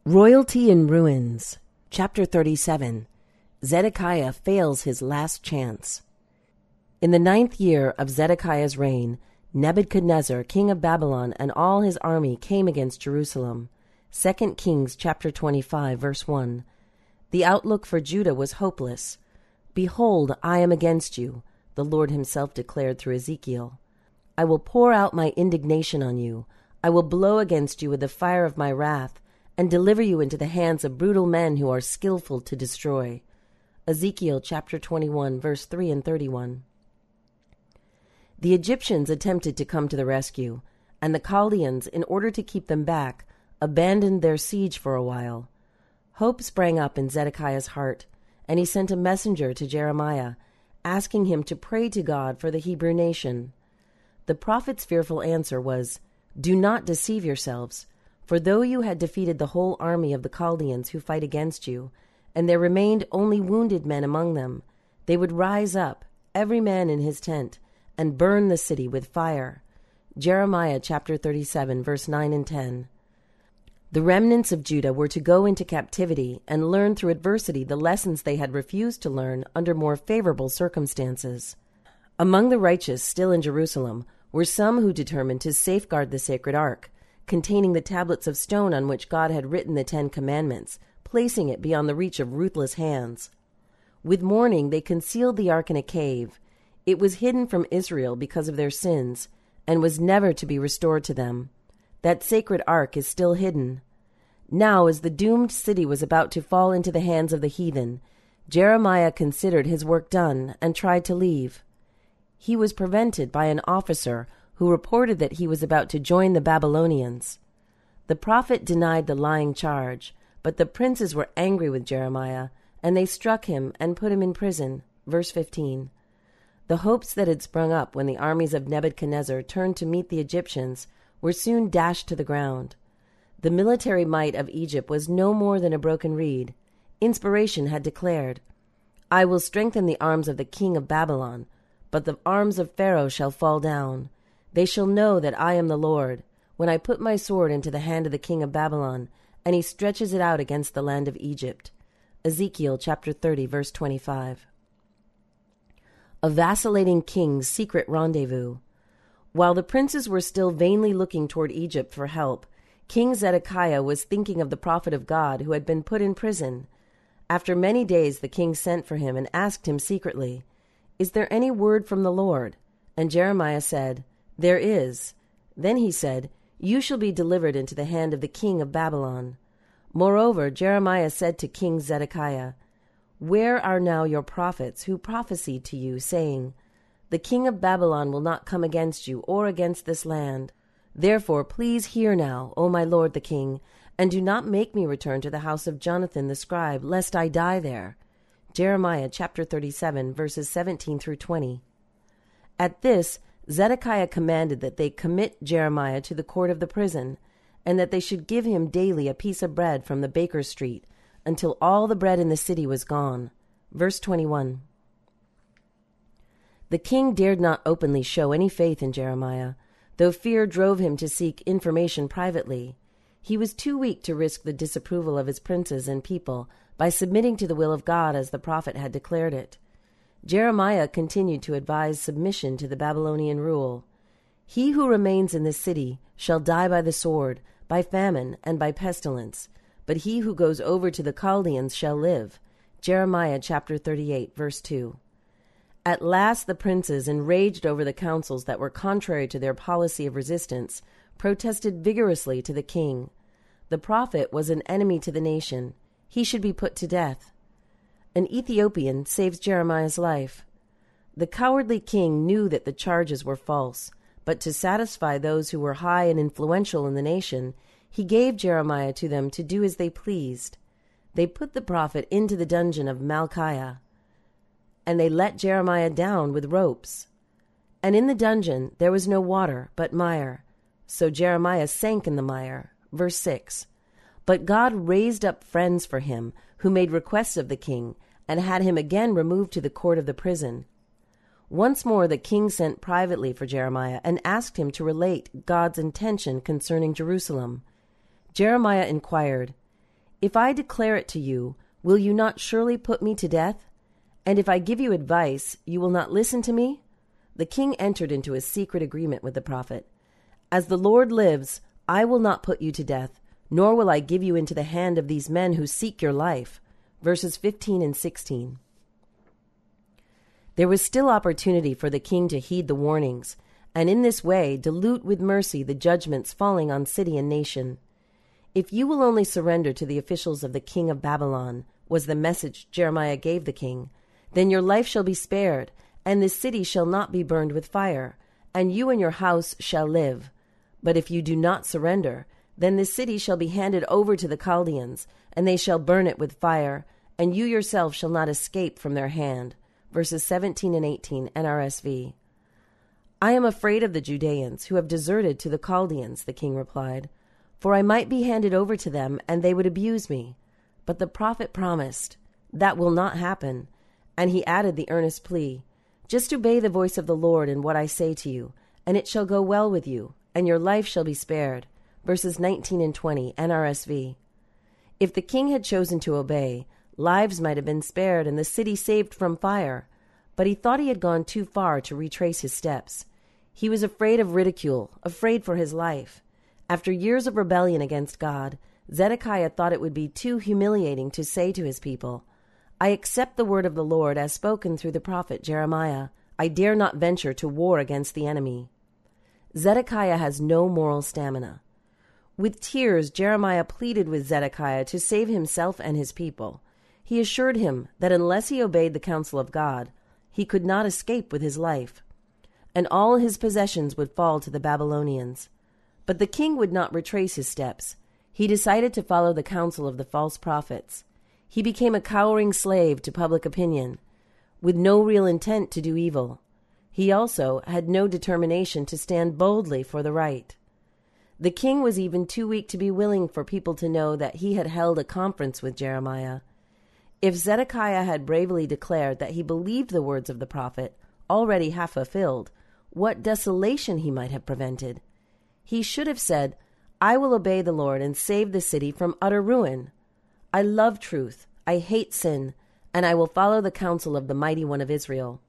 Royalty in Ruins. Chapter 37. Zedekiah fails his last chance. In the 9th year of Zedekiah's reign, Nebuchadnezzar, king of Babylon, and all his army came against Jerusalem. 2 Kings chapter 25, verse 1. The outlook for Judah was hopeless. "Behold, I am against you," the Lord himself declared through Ezekiel. "I will pour out my indignation on you. I will blow against you with the fire of my wrath, and deliver you into the hands of brutal men who are skillful to destroy." Ezekiel chapter 21, verse 3 and 31. The Egyptians attempted to come to the rescue, and the Chaldeans, in order to keep them back, abandoned their siege for a while. Hope sprang up in Zedekiah's heart, and he sent a messenger to Jeremiah, asking him to pray to God for the Hebrew nation. The prophet's fearful answer was, "Do not deceive yourselves, for though you had defeated the whole army of the Chaldeans who fight against you, and there remained only wounded men among them, they would rise up, every man in his tent, and burn the city with fire." Jeremiah chapter 37, verse 9 and 10. The remnants of Judah were to go into captivity and learn through adversity the lessons they had refused to learn under more favorable circumstances. Among the righteous still in Jerusalem were some who determined to safeguard the sacred ark, containing the tablets of stone on which God had written the 10 Commandments, placing it beyond the reach of ruthless hands. With mourning they concealed the ark in a cave. It was hidden from Israel because of their sins, and was never to be restored to them. That sacred ark is still hidden. Now, as the doomed city was about to fall into the hands of the heathen, Jeremiah considered his work done and tried to leave. He was prevented by an officer who reported that he was about to join the Babylonians. The prophet denied the lying charge, but the princes were angry with Jeremiah, and they struck him and put him in prison. Verse 15. The hopes that had sprung up when the armies of Nebuchadnezzar turned to meet the Egyptians were soon dashed to the ground. The military might of Egypt was no more than a broken reed. Inspiration had declared, "I will strengthen the arms of the king of Babylon, but the arms of Pharaoh shall fall down. They shall know that I am the Lord, when I put my sword into the hand of the king of Babylon, and he stretches it out against the land of Egypt." Ezekiel chapter 30, verse 25. A vacillating king's secret rendezvous. While the princes were still vainly looking toward Egypt for help, King Zedekiah was thinking of the prophet of God who had been put in prison. After many days the king sent for him and asked him secretly, "Is there any word from the Lord?" And Jeremiah said, "There is." Then he said, "You shall be delivered into the hand of the king of Babylon." Moreover, Jeremiah said to King Zedekiah, "Where are now your prophets who prophesied to you, saying, 'The king of Babylon will not come against you or against this land'? Therefore please hear now, O my lord the king, and do not make me return to the house of Jonathan the scribe, lest I die there." Jeremiah chapter 37, verses 17 through 20. At this, Zedekiah commanded that they commit Jeremiah to the court of the prison, and that they should give him daily a piece of bread from the baker's street, until all the bread in the city was gone. Verse 21. The king dared not openly show any faith in Jeremiah, though fear drove him to seek information privately. He was too weak to risk the disapproval of his princes and people by submitting to the will of God as the prophet had declared it. Jeremiah continued to advise submission to the Babylonian rule. "He who remains in this city shall die by the sword, by famine, and by pestilence, but he who goes over to the Chaldeans shall live." Jeremiah chapter 38, verse 2. At last the princes, enraged over the counsels that were contrary to their policy of resistance, protested vigorously to the king. The prophet was an enemy to the nation. He should be put to death. An Ethiopian saves Jeremiah's life. The cowardly king knew that the charges were false, but to satisfy those who were high and influential in the nation, he gave Jeremiah to them to do as they pleased. They put the prophet into the dungeon of Malchiah, and they let Jeremiah down with ropes. And in the dungeon there was no water, but mire. So Jeremiah sank in the mire. Verse 6. But God raised up friends for him, who made requests of the king, and had him again removed to the court of the prison. Once more the king sent privately for Jeremiah, and asked him to relate God's intention concerning Jerusalem. Jeremiah inquired, If I declare it to you, will you not surely put me to death? And if I give you advice, you will not listen to me?" The king entered into a secret agreement with the prophet. "As the Lord lives, I will not put you to death, nor will I give you into the hand of these men who seek your life." Verses 15 and 16. There was still opportunity for the king to heed the warnings, and in this way dilute with mercy the judgments falling on city and nation. "If you will only surrender to the officials of the king of Babylon," was the message Jeremiah gave the king, "then your life shall be spared, and this city shall not be burned with fire, and you and your house shall live. But if you do not surrender, then this city shall be handed over to the Chaldeans, and they shall burn it with fire, and you yourself shall not escape from their hand." Verses 17 and 18, NRSV. "I am afraid of the Judeans who have deserted to the Chaldeans," the king replied, "for I might be handed over to them, and they would abuse me." But the prophet promised, "That will not happen." And he added the earnest plea, "Just obey the voice of the Lord in what I say to you, and it shall go well with you, and your life shall be spared." Verses 19 and 20, NRSV. If the king had chosen to obey, lives might have been spared and the city saved from fire. But he thought he had gone too far to retrace his steps. He was afraid of ridicule, afraid for his life. After years of rebellion against God, Zedekiah thought it would be too humiliating to say to his people, "I accept the word of the Lord as spoken through the prophet Jeremiah. I dare not venture to war against the enemy." Zedekiah has no moral stamina. With tears, Jeremiah pleaded with Zedekiah to save himself and his people. He assured him that unless he obeyed the counsel of God, he could not escape with his life, and all his possessions would fall to the Babylonians. But the king would not retrace his steps. He decided to follow the counsel of the false prophets. He became a cowering slave to public opinion, with no real intent to do evil. He also had no determination to stand boldly for the right. The king was even too weak to be willing for people to know that he had held a conference with Jeremiah. If Zedekiah had bravely declared that he believed the words of the prophet, already half fulfilled, what desolation he might have prevented. He should have said, "I will obey the Lord and save the city from utter ruin. I love truth, I hate sin, and I will follow the counsel of the Mighty One of Israel."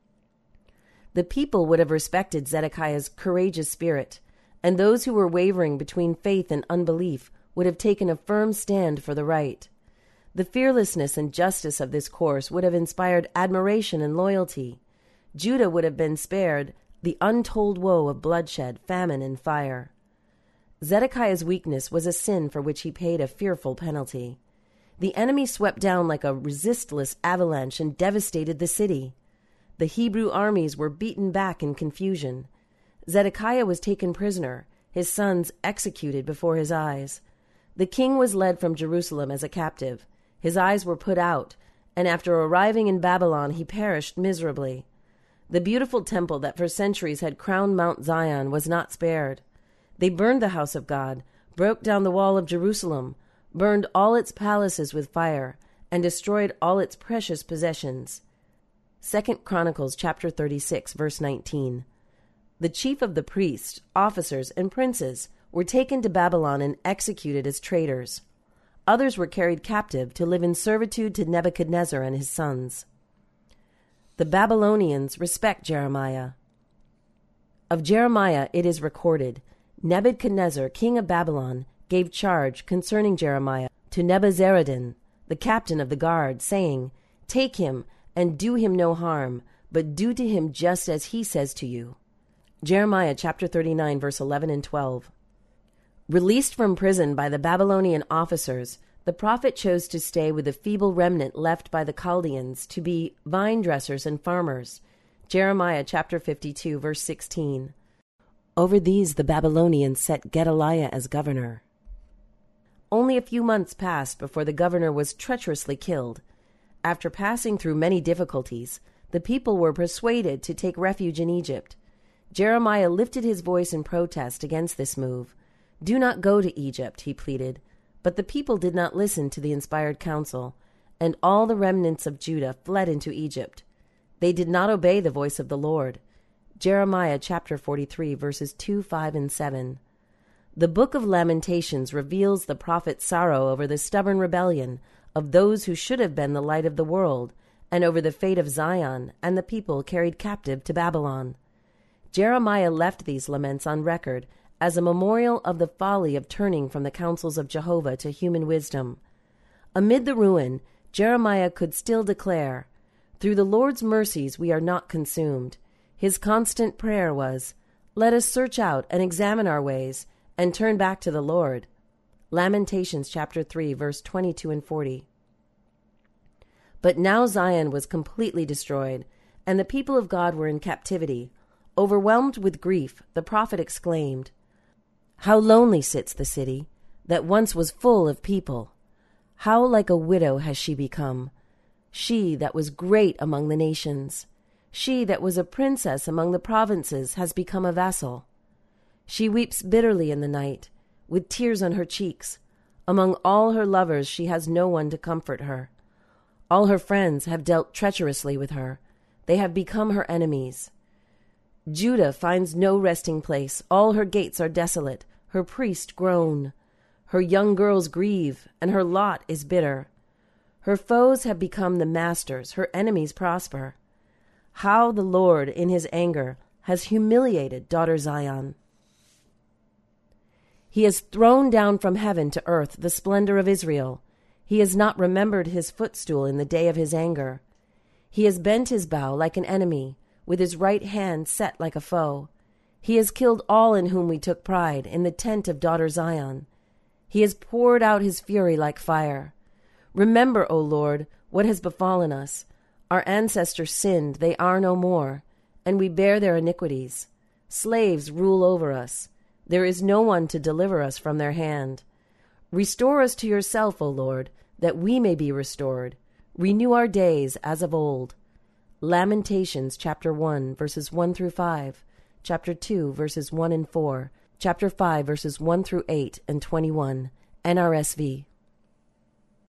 The people would have respected Zedekiah's courageous spirit, and those who were wavering between faith and unbelief would have taken a firm stand for the right. The fearlessness and justice of this course would have inspired admiration and loyalty. Judah would have been spared the untold woe of bloodshed, famine, and fire. Zedekiah's weakness was a sin for which he paid a fearful penalty. The enemy swept down like a resistless avalanche and devastated the city. The Hebrew armies were beaten back in confusion. Zedekiah was taken prisoner, his sons executed before his eyes. The king was led from Jerusalem as a captive. His eyes were put out, and after arriving in Babylon, he perished miserably. The beautiful temple that for centuries had crowned Mount Zion was not spared. They burned the house of God, broke down the wall of Jerusalem, burned all its palaces with fire, and destroyed all its precious possessions. 2 Chronicles chapter 36, verse 19. The chief of the priests, officers, and princes were taken to Babylon and executed as traitors. Others were carried captive to live in servitude to Nebuchadnezzar and his sons. The Babylonians respect Jeremiah. Of Jeremiah it is recorded, Nebuchadnezzar, king of Babylon, gave charge concerning Jeremiah to Nebuzaradan, the captain of the guard, saying, "Take him and do him no harm, but do to him just as he says to you." Jeremiah chapter 39, verse 11 and 12. Released from prison by the Babylonian officers, the prophet chose to stay with the feeble remnant left by the Chaldeans to be vine dressers and farmers. Jeremiah chapter 52, verse 16. Over these the Babylonians set Gedaliah as governor. Only a few months passed before the governor was treacherously killed. After passing through many difficulties, the people were persuaded to take refuge in Egypt. Jeremiah lifted his voice in protest against this move. "Do not go to Egypt," he pleaded. But the people did not listen to the inspired counsel, and all the remnants of Judah fled into Egypt. They did not obey the voice of the Lord. Jeremiah chapter 43, verses 2, 5, and 7. The book of Lamentations reveals the prophet's sorrow over the stubborn rebellion of those who should have been the light of the world, and over the fate of Zion and the people carried captive to Babylon. Jeremiah left these laments on record as a memorial of the folly of turning from the counsels of Jehovah to human wisdom. Amid the ruin, Jeremiah could still declare, "Through the Lord's mercies we are not consumed." His constant prayer was, "Let us search out and examine our ways, and turn back to the Lord." Lamentations chapter 3, verse 22 and 40. But now Zion was completely destroyed, and the people of God were in captivity. Overwhelmed with grief, the prophet exclaimed, "How lonely sits the city that once was full of people! How like a widow has she become, she that was great among the nations. She that was a princess among the provinces has become a vassal. She weeps bitterly in the night, with tears on her cheeks. Among all her lovers she has no one to comfort her. All her friends have dealt treacherously with her. They have become her enemies. Judah finds no resting place. All her gates are desolate. Her priests groan. Her young girls grieve, and her lot is bitter. Her foes have become the masters. Her enemies prosper. How the Lord, in his anger, has humiliated daughter Zion. He has thrown down from heaven to earth the splendor of Israel. He has not remembered his footstool in the day of his anger. He has bent his bow like an enemy, with his right hand set like a foe. He has killed all in whom we took pride, in the tent of daughter Zion. He has poured out his fury like fire. Remember, O Lord, what has befallen us. Our ancestors sinned, they are no more, and we bear their iniquities. Slaves rule over us. There is no one to deliver us from their hand. Restore us to yourself, O Lord, that we may be restored. Renew our days as of old. Lamentations chapter 1, verses 1 through 5, chapter 2, verses 1 and 4, chapter 5, verses 1 through 8 and 21, NRSV.